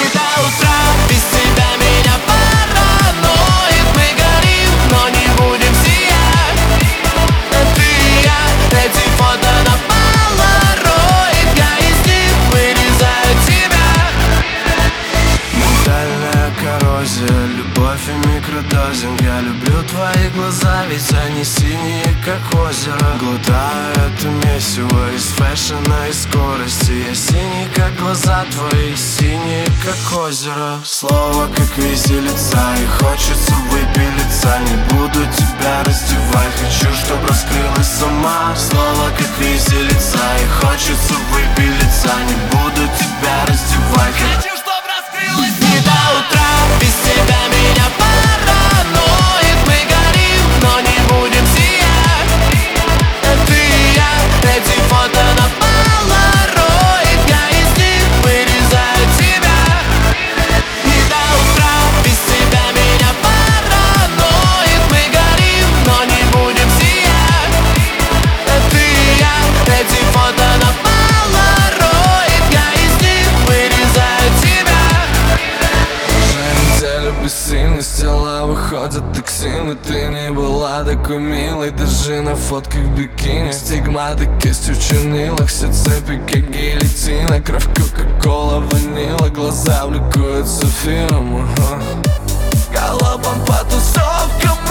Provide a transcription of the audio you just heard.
до утра. Без тебя меня параноид. Мы горим, но не будем сиять. Ты и я, эти фото на полароид. Я из них вырезаю тебя. Ментальная коррозия, любовь и микродозинг. Я люблю твои глаза, ведь они синие, как озеро. Глотаю это месиво из фэшена и скорости. Я синий, как глаза твои, синие, как озеро. Слово, как виселица, и хочется выпилиться. Не буду тебя раздевать, хочу, чтоб раскрылась сама. Слово, как виселица, и хочется выпилиться. Не буду тебя раздевать, хочу, чтоб раскрылась не до утра. Без тебя меня параноид. Мы горим, но не будем сиять. Ты и я, эти фото на полароид. Я из них вырезаю тебя. Не до утра. Без тебя меня параноид. Мы горим, но не будем сиять. Ты и я, эти фото на полароид. Я из них вырезаю тебя. неделю бессильно, с тела выходят токсины. Ты не была такой милой, даже на фотках в бикини. Стигматы кистью в чернилах, все цепи как гильотина. Кровь, кока-кола, ванила, глаза влекут с эфиром. Галопом по тусовкам